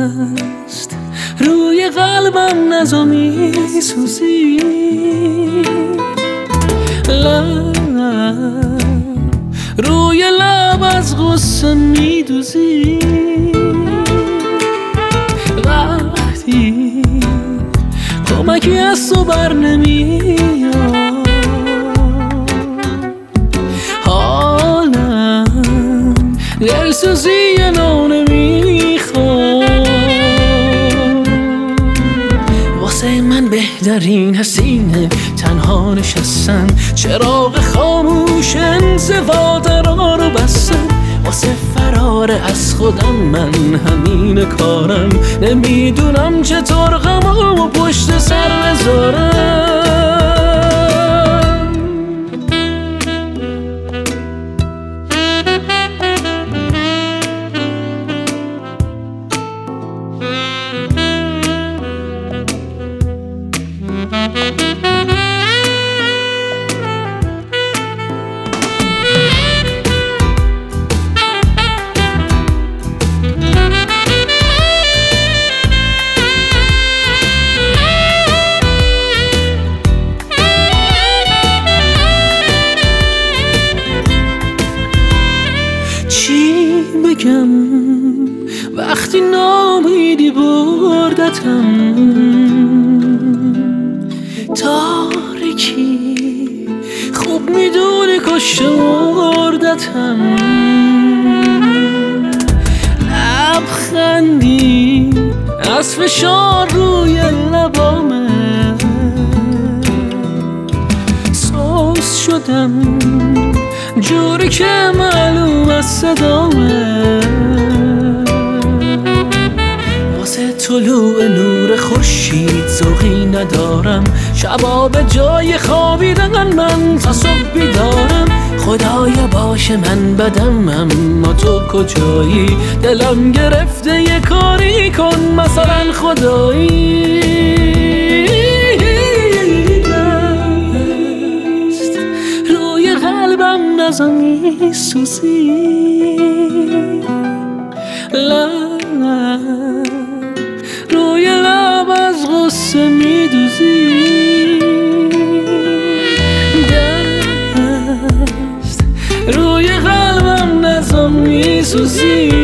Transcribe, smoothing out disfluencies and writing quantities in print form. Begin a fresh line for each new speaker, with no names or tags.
دست روی قلبم نزا میسوزی، روی لب از غصه میدوزی، وقتی کمکی از تو بر نمیاد حالم دلسوزی نو نمیخواد. واسه من بهترین حسینه تنها نشستن، چراغ خاموش انزوا درا رو بستن. واسه فرار از خودم من همین کارم، نمیدونم چطور غمامو پشت سر بذارم. چی بگم وقتی نامیدی بردتم، تاریکی خوب میدونی کشته مردتم. لبخندی از فشار روی لبامه، سوز شدم جوری که معلوم از صدامه. واسه طلوع نور خورشید ذوقی ندارم، شبا به جای خوابیدن من تا صبح بیدارم. خدایا باشه من بدم اما تو کجایی، دلم گرفته یه کاری کن مثلا خدایی. قلبم نزا میسوزی، روی لب از غصه میدوزی، دست روی قلبم نزا میسوزی.